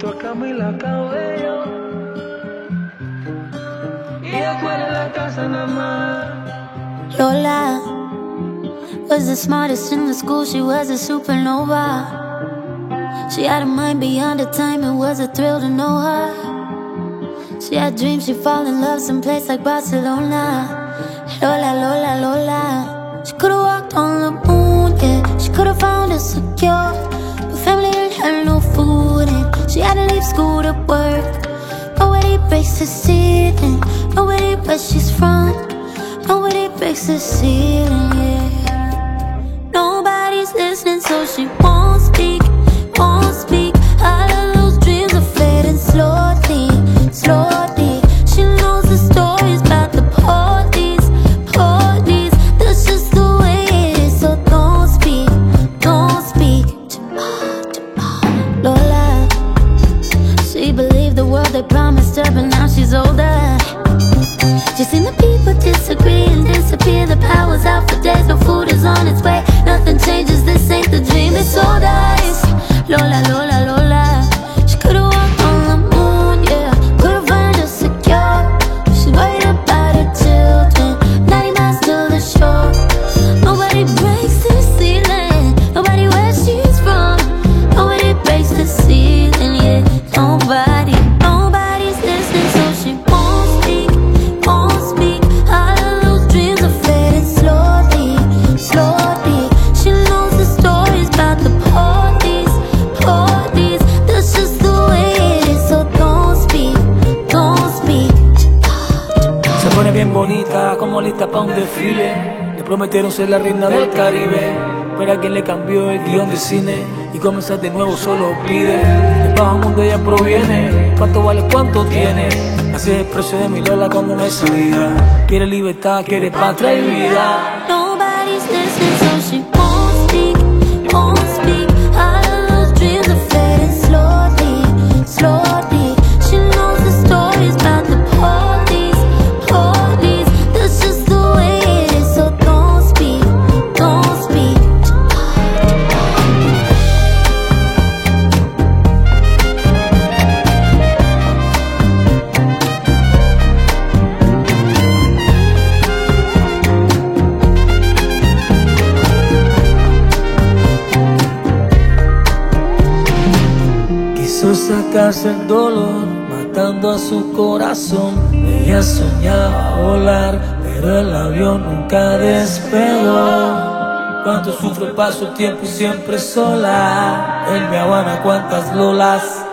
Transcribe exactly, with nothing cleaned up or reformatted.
junto a Camila Cabello. Y afuera en la casa nada más. Lola was the smartest in the school, she was a supernova. She had a mind beyond her time, it was a thrill to know her. She had dreams, she'd fall in love someplace like Barcelona. Lola, Lola, Lola. She could've walked on the moon, yeah. She could've found a secure, but family didn't have no food, and she had to leave school to work. Nobody breaks the ceiling, nobody where she's from. Nobody breaks the ceiling, yeah. Nobody's listening, so she won't speak, won't speak. All of those dreams are fading slowly, slowly. She knows the stories about the police, police. That's just the way it is, so don't speak, don't speak. Lola, she believed the world they promised her, but now she's older. Just seen the people disagree and disappear. The power's out for days, no food is on its way. Nothing changes, this ain't the dream, it's so nice. Lola, Lola, Lola. She could've walked on the moon, yeah. Could've found her secure. She's worried about her children, ninety miles to the shore. Nobody breaks the ceiling, nobody where she's from. Nobody breaks the ceiling, yeah. Nobody, nobody's listening, so she won't speak, won't speak. All of those dreams are fading slowly, slowly. She knows the stories about the police, police. That's just the way it is, so don't speak, don't speak. Se pone bien bonita, como lista pa' un desfile. Le prometieron ser la reina del Caribe, pero a quien le cambió el guión de cine y comenzar de nuevo solo pide. Del bajo mundo ella proviene, cuánto vale, cuánto tiene. Así es el precio de mi Lola cuando no hay salida. Quiere libertad, quiere patria y vida. Nobody's listening, so she won't speak, won't speak. All of those dreams are fading slowly, slowly. She knows the stories about the police, police. That's just the way it is, so don't speak, don't speak. Quiso sacarse el dolor, matando a su corazón. Ella soñaba volar, pero el avión nunca despegó. Cuánto sufre, paso tiempo y siempre sola. En Mi Habana, cuántas Lolas.